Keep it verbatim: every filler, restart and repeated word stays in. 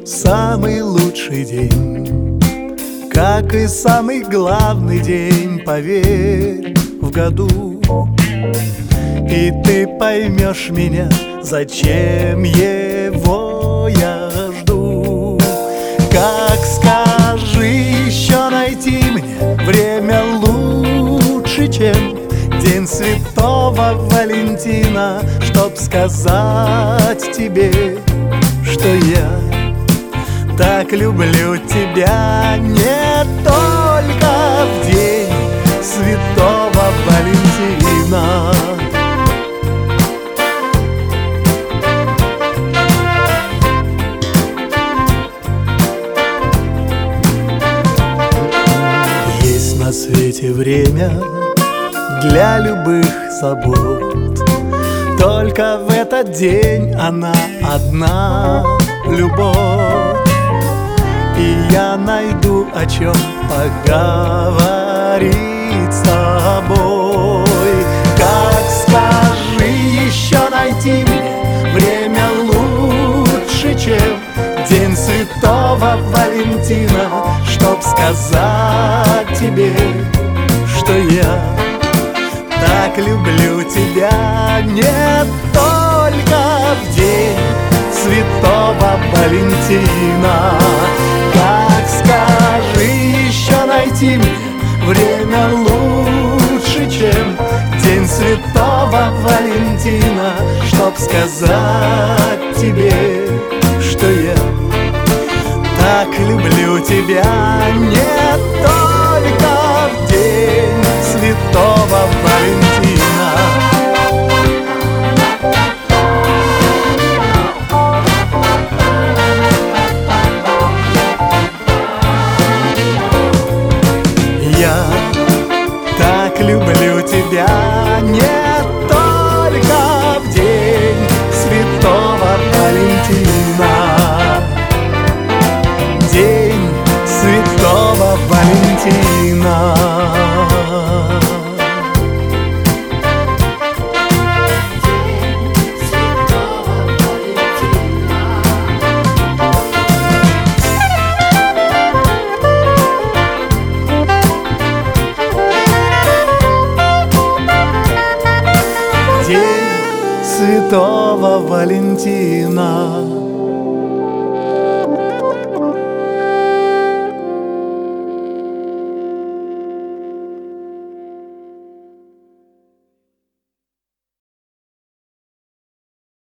самый лучший день, как и самый главный день, поверь, в году. И ты поймешь меня, зачем его я жду. Как скажи еще найти мне время лучше, чем День Святого Валентина, чтоб сказать тебе, что я так люблю тебя не только в День Святого Валентина. Есть на свете время для любых забот, только в этот день она одна — любовь. И я найду, о чем поговорить с тобой. Как скажи еще найти мне время лучше, чем День Святого Валентина, чтоб сказать тебе, что я так люблю тебя не только в День Святого Валентина. Как скажи еще найти мне время лучше, чем День Святого Валентина, чтоб сказать тебе, что я так люблю тебя не только в День Святого Валентина. Я так люблю тебя не только в День Святого Валентина. День Святого Валентина. День Святого Валентина.